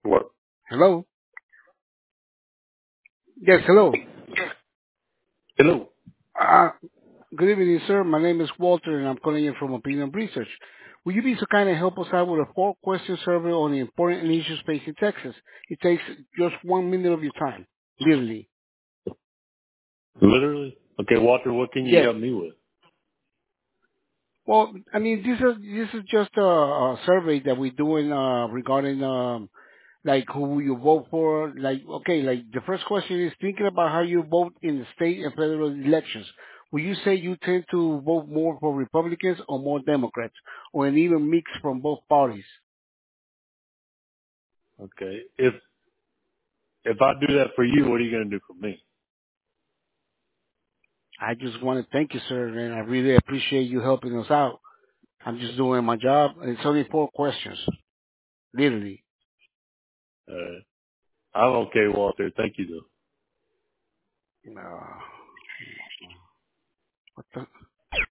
What? Hello? Yes, hello. Hello. Uh, Good evening, sir. My name is Walter, and I'm calling you from Opinion Research. Will you be so kind and help us out with a four-question survey on the important issues facing Texas? It takes just 1 minute of your time, literally. Literally? Okay, Walter, what can you Yes. help me with? Well, I mean, this is just a survey that we're doing regarding like who you vote for. Like, okay, like the first question is thinking about how you vote in the state and federal elections. Will you say you tend to vote more for Republicans or more Democrats, or an even mix from both parties? Okay. If I do that for you, what are you gonna do for me? I just want to thank you, sir, and I really appreciate you helping us out. I'm just doing my job. It's only four questions, literally. I'm okay, Walter. Thank you though.